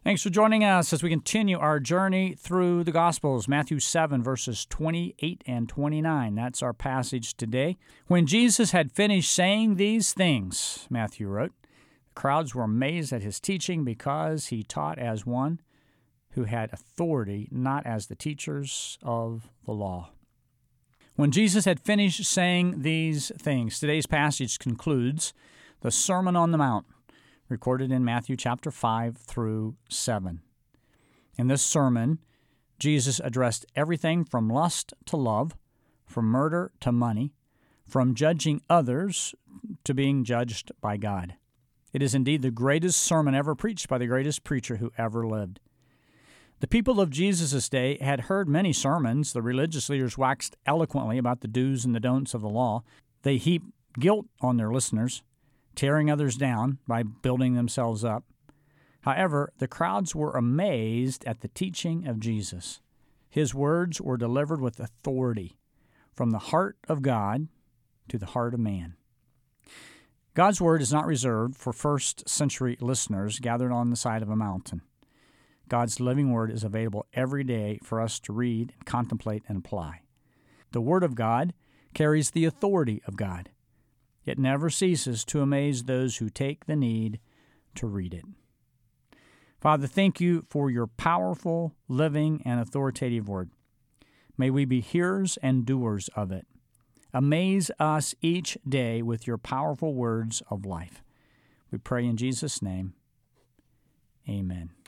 Thanks for joining us as we continue our journey through the Gospels. Matthew 7, verses 28 and 29. That's our passage today. When Jesus had finished saying these things, Matthew wrote, the crowds were amazed at his teaching because he taught as one who had authority, not as the teachers of the law. When Jesus had finished saying these things, today's passage concludes the Sermon on the Mount, recorded in Matthew chapter 5 through 7. In this sermon, Jesus addressed everything from lust to love, from murder to money, from judging others to being judged by God. It is indeed the greatest sermon ever preached by the greatest preacher who ever lived. The people of Jesus' day had heard many sermons. The religious leaders waxed eloquently about the do's and the don'ts of the law. They heaped guilt on their listeners, tearing others down by building themselves up. However, the crowds were amazed at the teaching of Jesus. His words were delivered with authority from the heart of God to the heart of man. God's word is not reserved for first-century listeners gathered on the side of a mountain. God's living word is available every day for us to read and contemplate and apply. The word of God carries the authority of God. It never ceases to amaze those who take the need to read it. Father, thank you for your powerful, living, and authoritative word. May we be hearers and doers of it. Amaze us each day with your powerful words of life. We pray in Jesus' name. Amen.